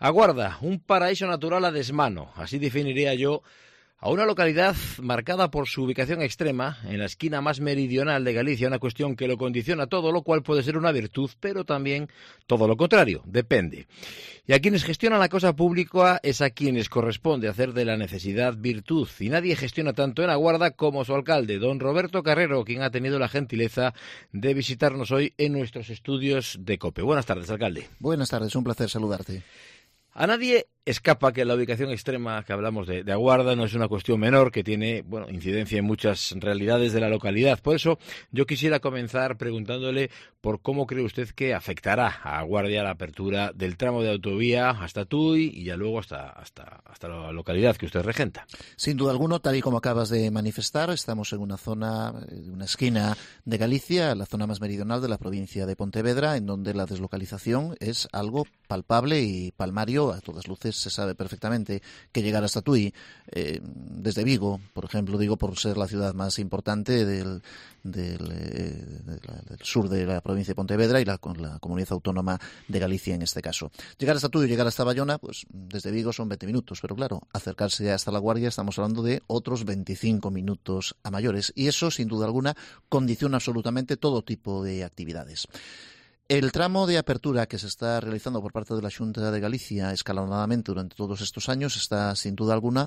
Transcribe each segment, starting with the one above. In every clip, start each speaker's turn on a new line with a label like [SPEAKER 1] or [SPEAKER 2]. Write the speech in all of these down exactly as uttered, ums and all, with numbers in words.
[SPEAKER 1] Aguarda, un paraíso natural a desmano, así definiría yo a una localidad marcada por su ubicación extrema, en la esquina más meridional de Galicia, una cuestión que lo condiciona todo, lo cual puede ser una virtud, pero también todo lo contrario, depende. Y a quienes gestionan la cosa pública es a quienes corresponde hacer de la necesidad virtud, y nadie gestiona tanto en Aguarda como su alcalde, don Roberto Carrero, quien ha tenido la gentileza de visitarnos hoy en nuestros estudios de COPE. Buenas tardes, alcalde.
[SPEAKER 2] Buenas tardes, un placer saludarte.
[SPEAKER 1] A nadie escapa que la ubicación extrema que hablamos de, de Aguarda no es una cuestión menor que tiene, bueno, incidencia en muchas realidades de la localidad. Por eso yo quisiera comenzar preguntándole por cómo cree usted que afectará a Aguarda la apertura del tramo de autovía hasta Tui y ya luego hasta, hasta, hasta la localidad que usted regenta.
[SPEAKER 2] Sin duda alguna, tal y como acabas de manifestar, estamos en una zona, una esquina de Galicia, la zona más meridional de la provincia de Pontevedra, en donde la deslocalización es algo palpable y palmario. A todas luces se sabe perfectamente que llegar hasta Tui, eh, desde Vigo, por ejemplo, digo por ser la ciudad más importante del, del, eh, de la, del sur de la provincia de Pontevedra y la, la comunidad autónoma de Galicia en este caso. Llegar hasta Tui, llegar hasta Bayona, pues desde Vigo son veinte minutos, pero claro, acercarse hasta La Guardia estamos hablando de otros veinticinco minutos a mayores, y eso, sin duda alguna, condiciona absolutamente todo tipo de actividades. El tramo de apertura que se está realizando por parte de la Xunta de Galicia escalonadamente durante todos estos años está, sin duda alguna,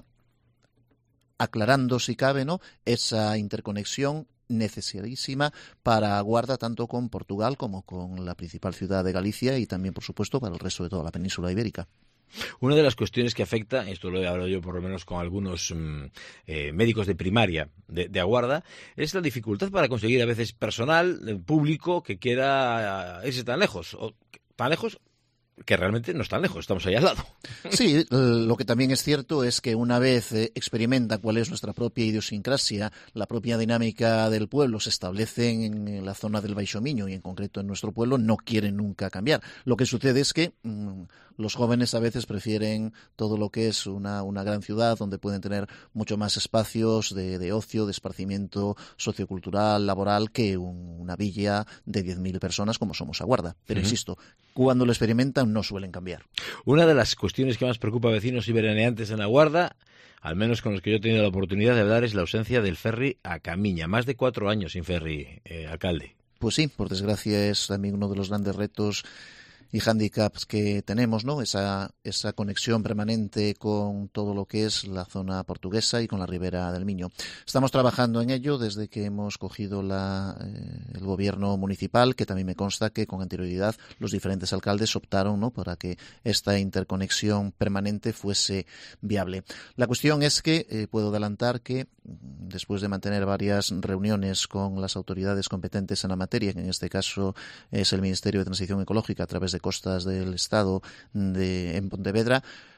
[SPEAKER 2] aclarando, si cabe, ¿no?, esa interconexión necesarísima para Aguarda, tanto con Portugal como con la principal ciudad de Galicia y también, por supuesto, para el resto de toda la península ibérica.
[SPEAKER 1] Una de las cuestiones que afecta, esto lo he hablado yo por lo menos con algunos eh, médicos de primaria de, de Aguarda, es la dificultad para conseguir a veces personal eh, público que quiera irse tan lejos, o tan lejos que realmente no es tan lejos, estamos ahí al lado.
[SPEAKER 2] Sí, lo que también es cierto es que una vez eh, experimenta cuál es nuestra propia idiosincrasia, la propia dinámica del pueblo, se establecen en la zona del Baixo Miño y en concreto en nuestro pueblo, no quieren nunca cambiar. Lo que sucede es que mmm, los jóvenes a veces prefieren todo lo que es una, una gran ciudad donde pueden tener mucho más espacios de, de ocio, de esparcimiento sociocultural, laboral, que un, una villa de diez mil personas como somos Aguarda. Pero uh-huh. insisto, cuando lo experimentan no suelen cambiar.
[SPEAKER 1] Una de las cuestiones que más preocupa a vecinos y veraneantes en Aguarda, al menos con los que yo he tenido la oportunidad de hablar, es la ausencia del ferry a Camiña. Más de cuatro años sin ferry, eh, alcalde.
[SPEAKER 2] Pues sí, por desgracia es también uno de los grandes retos y hándicaps que tenemos, ¿no? Esa, esa conexión permanente con todo lo que es la zona portuguesa y con la ribera del Miño. Estamos trabajando en ello desde que hemos cogido la, eh, el gobierno municipal, que también me consta que con anterioridad los diferentes alcaldes optaron, ¿no?, para que esta interconexión permanente fuese viable. La cuestión es que eh, puedo adelantar que después de mantener varias reuniones con las autoridades competentes en la materia, que en este caso es el Ministerio de Transición Ecológica a través de Costas del Estado de, en Pontevedra,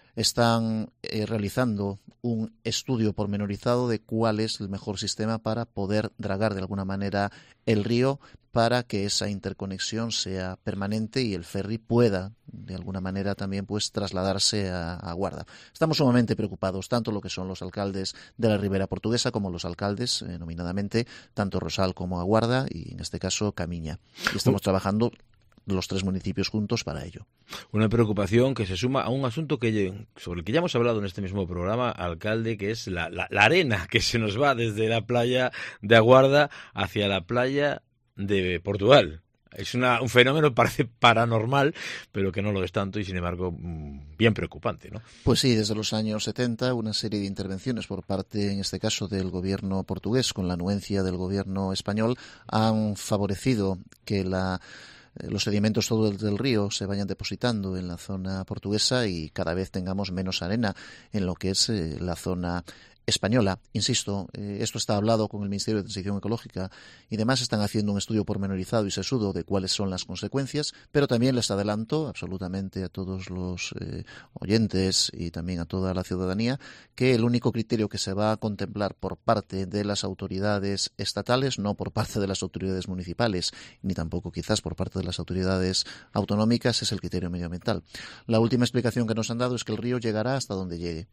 [SPEAKER 2] están eh, realizando un estudio pormenorizado de cuál es el mejor sistema para poder dragar de alguna manera el río para que esa interconexión sea permanente y el ferry pueda de alguna manera también pues trasladarse a, a Aguarda. Estamos sumamente preocupados, tanto lo que son los alcaldes de la Ribera Portuguesa como los alcaldes, eh, nominadamente, tanto Rosal como Aguarda y en este caso Camiña. Y estamos trabajando los tres municipios juntos para ello.
[SPEAKER 1] Una preocupación que se suma a un asunto que sobre el que ya hemos hablado en este mismo programa, alcalde, que es la, la, la arena que se nos va desde la playa de Aguarda hacia la playa de Portugal. Es una, un fenómeno, parece paranormal, pero que no lo es tanto y, sin embargo, bien preocupante, ¿no?
[SPEAKER 2] Pues sí, desde los años setenta, una serie de intervenciones por parte, en este caso, del gobierno portugués, con la anuencia del gobierno español, han favorecido que la los sedimentos todos del río se vayan depositando en la zona portuguesa y cada vez tengamos menos arena en lo que es eh, la zona española. Insisto, eh, esto está hablado con el Ministerio de Transición Ecológica y demás, están haciendo un estudio pormenorizado y sesudo de cuáles son las consecuencias, pero también les adelanto absolutamente a todos los eh, oyentes y también a toda la ciudadanía que el único criterio que se va a contemplar por parte de las autoridades estatales, no por parte de las autoridades municipales, ni tampoco quizás por parte de las autoridades autonómicas, es el criterio medioambiental. La última explicación que nos han dado es que el río llegará hasta donde llegue.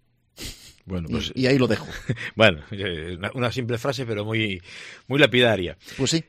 [SPEAKER 1] Bueno, pues,
[SPEAKER 2] y, y ahí lo dejo.
[SPEAKER 1] Bueno, una, una simple frase, pero muy, muy lapidaria.
[SPEAKER 2] Pues sí.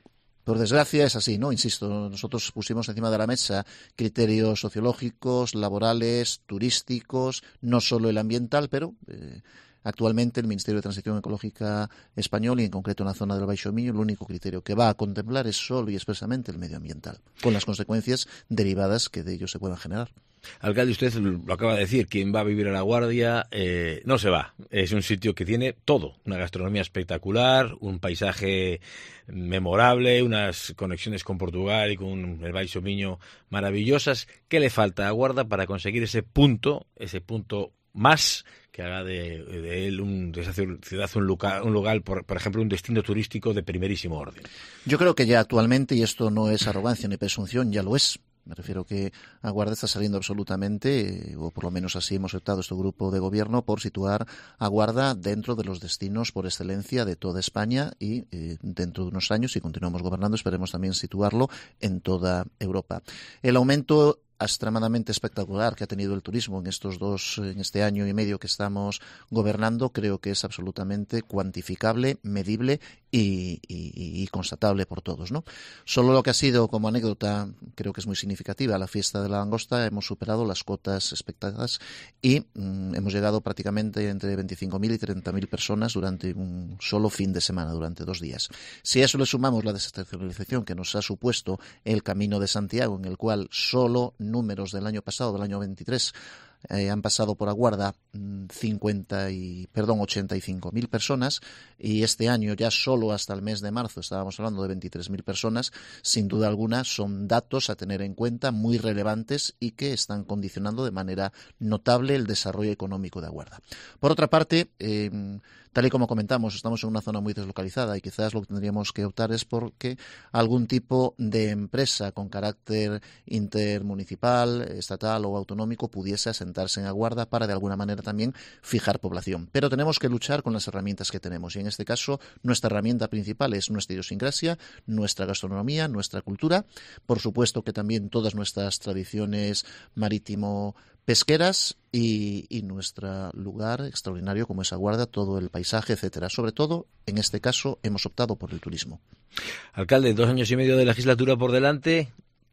[SPEAKER 2] Por desgracia es así, ¿no? Insisto, nosotros pusimos encima de la mesa criterios sociológicos, laborales, turísticos, no solo el ambiental, pero eh, actualmente el Ministerio de Transición Ecológica español, y en concreto en la zona del Baixo Miño, el único criterio que va a contemplar es solo y expresamente el medioambiental, con las consecuencias derivadas que de ello se puedan generar.
[SPEAKER 1] Alcalde, usted lo acaba de decir, quien va a vivir a La Guardia eh, no se va. Es un sitio que tiene todo, una gastronomía espectacular, un paisaje memorable, unas conexiones con Portugal y con el Baixo Miño maravillosas. ¿Qué le falta a Guarda para conseguir ese punto, ese punto más que haga de, de él, un, de esa ciudad, un lugar, un lugar por, por ejemplo, un destino turístico de primerísimo orden?
[SPEAKER 2] Yo creo que ya actualmente, y esto no es arrogancia ni presunción, ya lo es. Me refiero que a Guarda está saliendo absolutamente, o por lo menos así hemos optado este grupo de gobierno, por situar a Guarda dentro de los destinos por excelencia de toda España y eh, dentro de unos años, si continuamos gobernando, esperemos también situarlo en toda Europa. El aumento extremadamente espectacular que ha tenido el turismo en estos dos, en este año y medio que estamos gobernando, creo que es absolutamente cuantificable, medible y, y, y constatable por todos, ¿no? Solo lo que ha sido, como anécdota, creo que es muy significativa, la fiesta de la langosta, hemos superado las cotas expectadas y mmm, hemos llegado prácticamente entre veinticinco mil y treinta mil personas durante un solo fin de semana, durante dos días. Si a eso le sumamos la desestacionalización que nos ha supuesto el Camino de Santiago, en el cual solo números del año pasado, del año veintitrés, eh, han pasado por Aguarda cincuenta y, perdón, ochenta y cinco mil personas, y este año ya solo hasta el mes de marzo estábamos hablando de veintitrés mil personas. Sin duda alguna son datos a tener en cuenta muy relevantes y que están condicionando de manera notable el desarrollo económico de Aguarda. Por otra parte, eh, tal y como comentamos, estamos en una zona muy deslocalizada y quizás lo que tendríamos que optar es porque algún tipo de empresa con carácter intermunicipal, estatal o autonómico pudiese asentarse en Aguarda para de alguna manera también fijar población. Pero tenemos que luchar con las herramientas que tenemos y en este caso nuestra herramienta principal es nuestra idiosincrasia, nuestra gastronomía, nuestra cultura, por supuesto que también todas nuestras tradiciones marítimo pesqueras y, y nuestro lugar extraordinario como es Aguarda, todo el paisaje, etcétera. Sobre todo, en este caso, hemos optado por el turismo.
[SPEAKER 1] Alcalde, dos años y medio de legislatura por delante.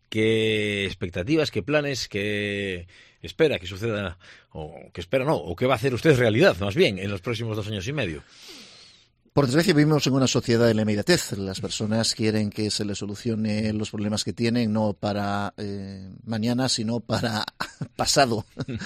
[SPEAKER 1] ¿Qué expectativas, qué planes, qué espera que suceda, o qué espera no, o qué va a hacer usted realidad, más bien, en los próximos dos años y medio?
[SPEAKER 2] Por desgracia vivimos en una sociedad de la inmediatez. Las personas quieren que se les solucione los problemas que tienen, no para eh, mañana, sino para pasado.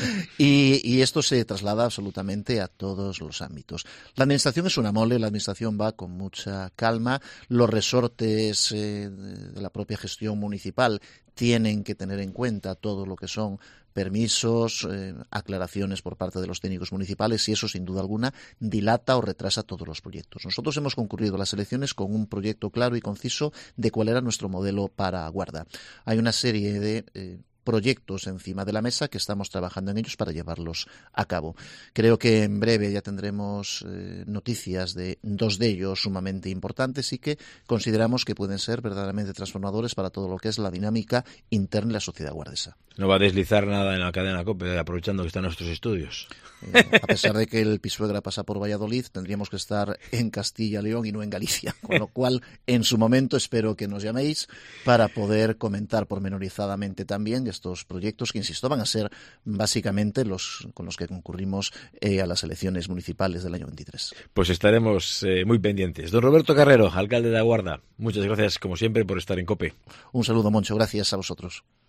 [SPEAKER 2] Y, y esto se traslada absolutamente a todos los ámbitos. La administración es una mole, la administración va con mucha calma. Los resortes eh, de la propia gestión municipal tienen que tener en cuenta todo lo que son permisos, eh, aclaraciones por parte de los técnicos municipales y eso sin duda alguna dilata o retrasa todos los proyectos. Nosotros hemos concurrido a las elecciones con un proyecto claro y conciso de cuál era nuestro modelo para Guarda. Hay una serie de eh, proyectos encima de la mesa que estamos trabajando en ellos para llevarlos a cabo. Creo que en breve ya tendremos eh, noticias de dos de ellos sumamente importantes y que consideramos que pueden ser verdaderamente transformadores para todo lo que es la dinámica interna de la sociedad guardesa.
[SPEAKER 1] No va a deslizar nada en la cadena COPE, aprovechando que están nuestros estudios.
[SPEAKER 2] Eh, a pesar de que el Pisuegra pasa por Valladolid, tendríamos que estar en Castilla y León y no en Galicia, con lo cual en su momento espero que nos llaméis para poder comentar pormenorizadamente también estos proyectos que, insisto, van a ser básicamente los con los que concurrimos eh, a las elecciones municipales del año veintitrés.
[SPEAKER 1] Pues estaremos eh, muy pendientes. Don Roberto Carrero, alcalde de Aguarda, muchas gracias como siempre por estar en COPE.
[SPEAKER 2] Un saludo, Moncho, gracias a vosotros.